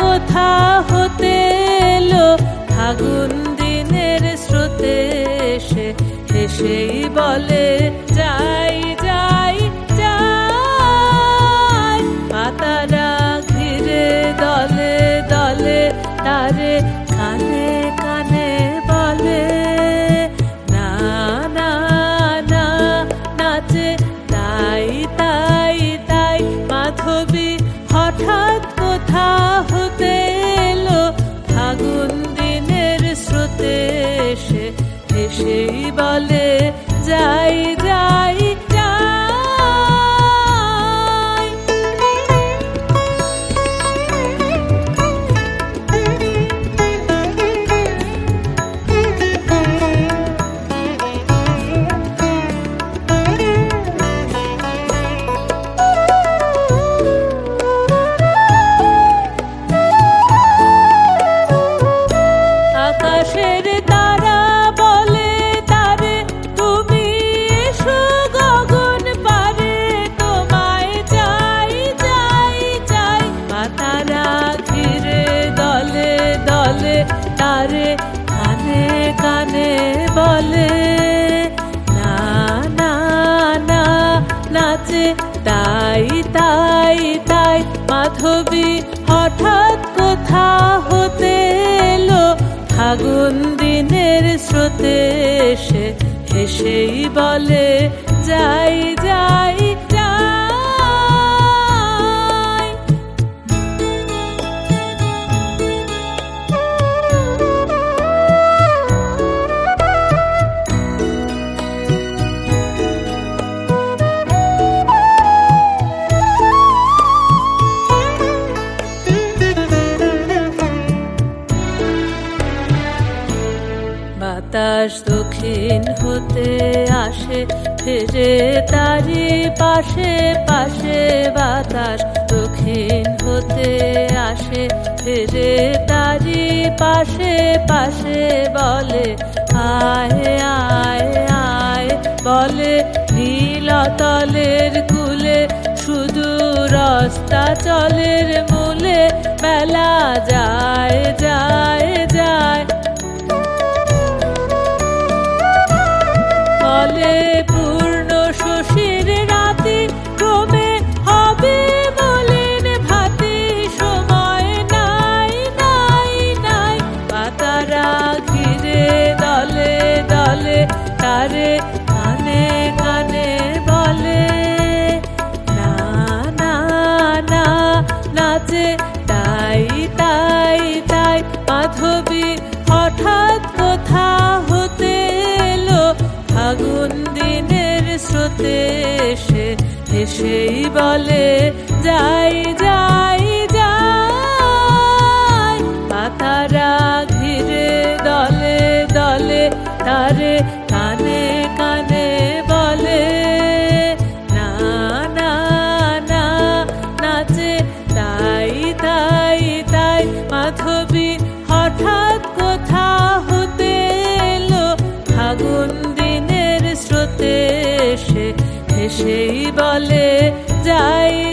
কোথা হতে এলো ফাগুন দিনের স্রোতে এসে হেসেই বলে যাই যাই যাই। পাতারা ঘিরে দলে দলে তারে কানে কানে বলে না না না নাচে তাই তাই তাই। মাধবী হঠাৎ কোথা হতে এলো ফাগুন দিনের স্রোতে এসে হেসেই বলে যাই যাই যাই। আকাশের তারা বলে তারে তুমি এসো গগন পারে তোমায় চাই চাই চাই। পাতারা ঘিরে দলে দলে তারে কানে কানে বলে না না না নাচে তাই তাই তাই। মাধবী হঠাৎ কোথা হতে এলো ফাগুন দিনের স্রোতে এসে হেসেই বলে যাই যাই যাই। বাতাস দক্ষিণ হতে আসে ফিরে তারি পাশে পাশে। বাতাস দক্ষিণ হতে আসে ফিরে তারি পাশে পাশে বলে আয় আয় আয়। বলে নীলতলের কূলে সুদূর অস্তাচলের মূলে বেলা যায় যায় যায়। বলে পূর্ণ শশীর রাতে ক্রমে হবে মলিন ভাতে সময় নাই নাই নাই। পাতারা ঘিরে দলে দলে তারে কানে কানে বলে না না না নাচে তাই তাই তাই। মাধবী হঠাৎ কোথা হতে এলো ফাগুন দিনের স্রোতে এসে হেসেই বলে যাই যাই যাই। পাতারা ঘিরে দলে দলে তারে কানে কানে বলে না না না নাচে তাই তাই তাই। মাধবী হঠাৎ কোথা হতে এলো ফাগুন দিনের স্রোতে এসে হেসেই বলে যাই